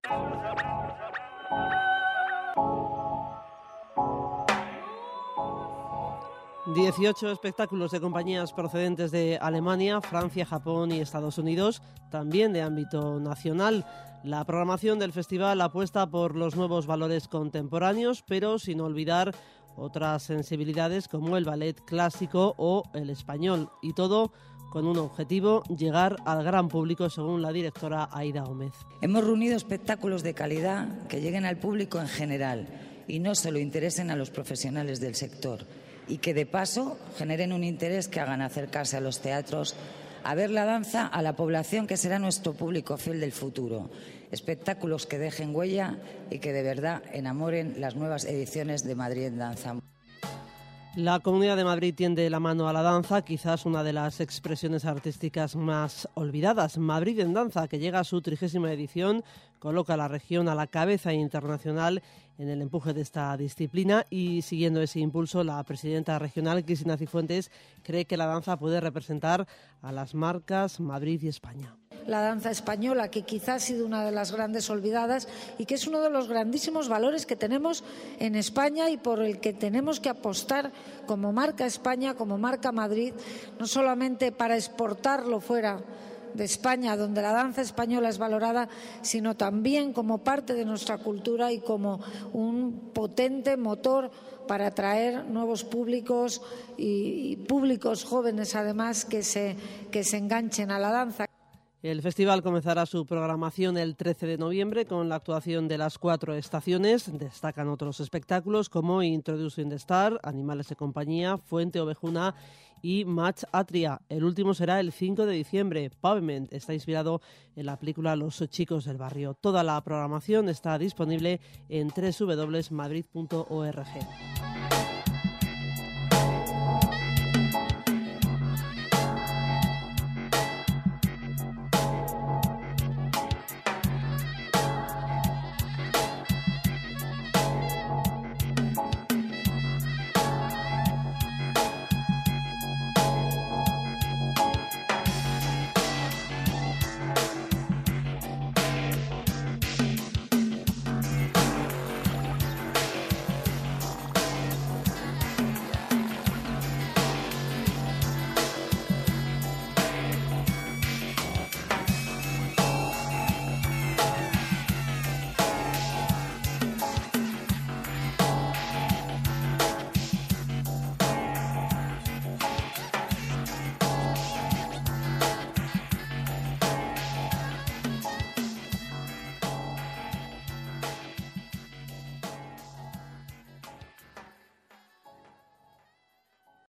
...18 espectáculos de compañías procedentes de Alemania, Francia, Japón y Estados Unidos, también de ámbito nacional. La programación del festival apuesta por los nuevos valores contemporáneos, pero sin olvidar otras sensibilidades como el ballet clásico o el español. Y todo con un objetivo: llegar al gran público, según la directora Aida Gómez. Hemos reunido espectáculos de calidad que lleguen al público en general y no solo interesen a los profesionales del sector, y que de paso generen un interés que hagan acercarse a los teatros a ver la danza a la población que será nuestro público fiel del futuro. Espectáculos que dejen huella y que de verdad enamoren las nuevas ediciones de Madrid en Danza. La Comunidad de Madrid tiende la mano a la danza, quizás una de las expresiones artísticas más olvidadas. Madrid en Danza, que llega a su 30ª edición, coloca a la región a la cabeza internacional en el empuje de esta disciplina, y siguiendo ese impulso, la presidenta regional, Cristina Cifuentes, cree que la danza puede representar a las marcas Madrid y España. La danza española, que quizás ha sido una de las grandes olvidadas y que es uno de los grandísimos valores que tenemos en España y por el que tenemos que apostar como marca España, como marca Madrid, no solamente para exportarlo fuera de España, donde la danza española es valorada, sino también como parte de nuestra cultura y como un potente motor para atraer nuevos públicos y públicos jóvenes, además, que se enganchen a la danza. El festival comenzará su programación el 13 de noviembre con la actuación de las 4 estaciones. Destacan otros espectáculos como Introducing the Star, Animales de Compañía, Fuente Ovejuna y Match Atria. El último será el 5 de diciembre. Pavement está inspirado en la película Los chicos del barrio. Toda la programación está disponible en www.madrid.org.